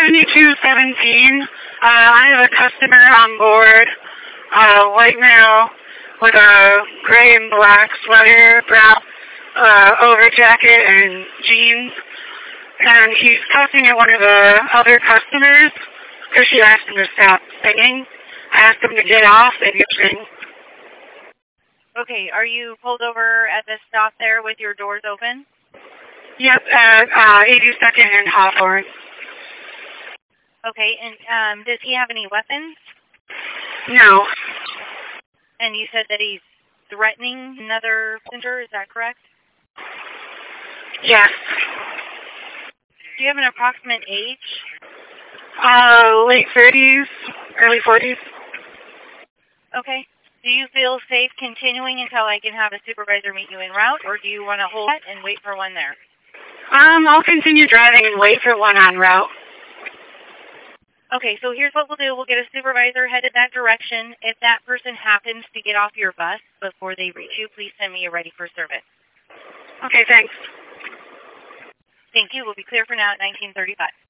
7217. I have a customer on board, white male, with a gray and black sweater, brown over jacket and jeans. And he's talking to one of the other customers because she asked him to stop singing. I asked him to get off and he sing. Okay, are you pulled over at the stop there with your doors open? Yep, at 82nd and Hawthorne. Okay, and does he have any weapons? No. And you said that he's threatening another passenger, is that correct? Yes. Do you have an approximate age? Late 30s, early 40s. Okay. Do you feel safe continuing until I can have a supervisor meet you en route, or do you want to hold it and wait for one there? I'll continue driving and wait for one en route. Okay, so here's what we'll do. We'll get a supervisor headed that direction. If that person happens to get off your bus before they reach you, please send me a ready for service. Okay, thanks. Thank you. We'll be clear for now at 1935.